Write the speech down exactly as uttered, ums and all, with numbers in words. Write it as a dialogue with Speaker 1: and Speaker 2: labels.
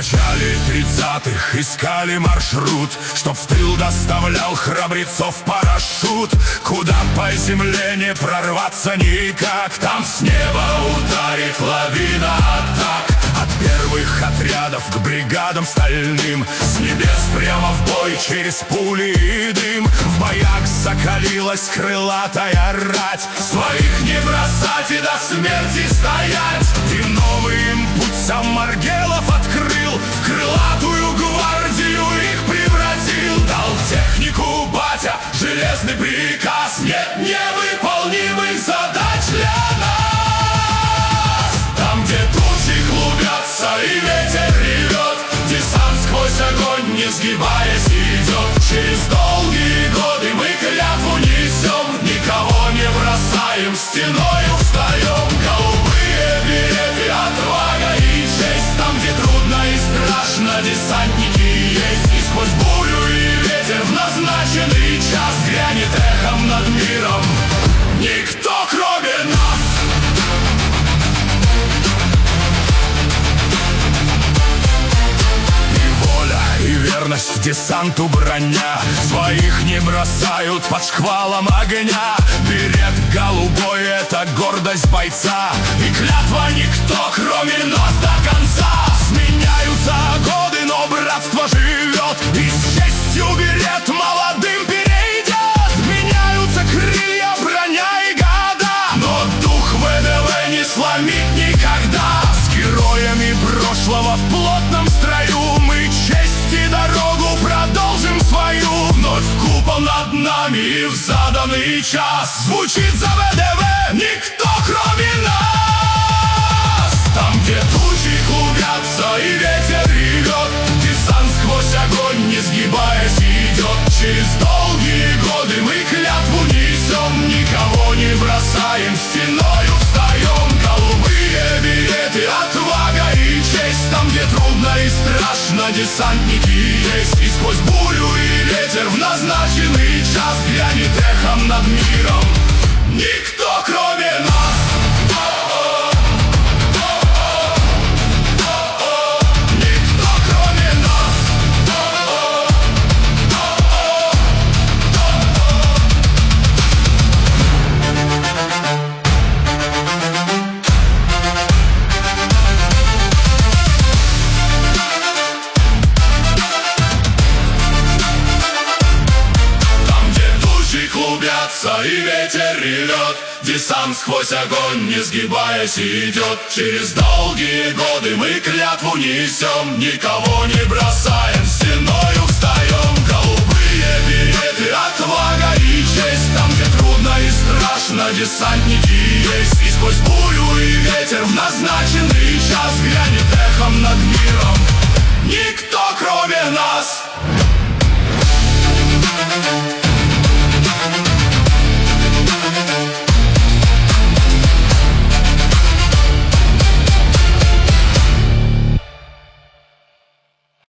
Speaker 1: начале тридцатых искали маршрут, чтоб в тыл доставлял храбрецов парашют. Куда по земле не прорваться никак, там с неба ударит лавина атак. От первых отрядов к бригадам стальным, с небес прямо в бой через пули и дым. В боях закалилась крылатая рать, своих не бросать и до смерти стоять. И новый им путь сам Маргелов открыл, в крылатую гвардию их превратил. Дал технику батя, железный приказ, нет невыполнимых задач для нас. Там, где тучи клубятся и ветер ревет, десант сквозь огонь, не сгибаясь, идет. Через долгие годы мы клятву несем, никого не бросаем, стеною встаем. Голубые береты, отвага и честь, там, где трудно и страшно, десантники есть. И сквозь бурю и ветер в назначенный час грянет эхом над миром никто, кроме нас. И верность десанту броня, своих не бросают под шквалом огня. Берет голубой — это гордость бойца, и клятва никто, кроме нас, до конца. Сменяются годы, но братство живет, и с честью берет молодым перейдет. Меняются крылья, броня и года, но дух ВДВ не сломить никогда. С героями прошлого в плотном строю мы честь и дорогу продолжим свою. Вновь купол над нами, и в заданный час звучит за ВДВ никто, кроме нас. Там, где тучи клубятся и ветер ревет, десант сквозь огонь, не сгибаясь, идет. Через долгие годы мы клятву несем, никого не бросаем, стеною встаем. Голубые береты, отвага и честь, там, где трудно и страшно, десантники есть. И сквозь бурю и ветер в назначенный час грянет эхом над миром никто, кроме нас. Никто, кроме нас. Клубятся и ветер ревет, десант сквозь огонь, не сгибаясь, идет. Через долгие годы мы клятву несем, никого не бросаем, стеною встаем. Голубые береты, отвага и честь, там, где трудно и страшно, десантники есть. И сквозь бурю и ветер в назначенный час грянет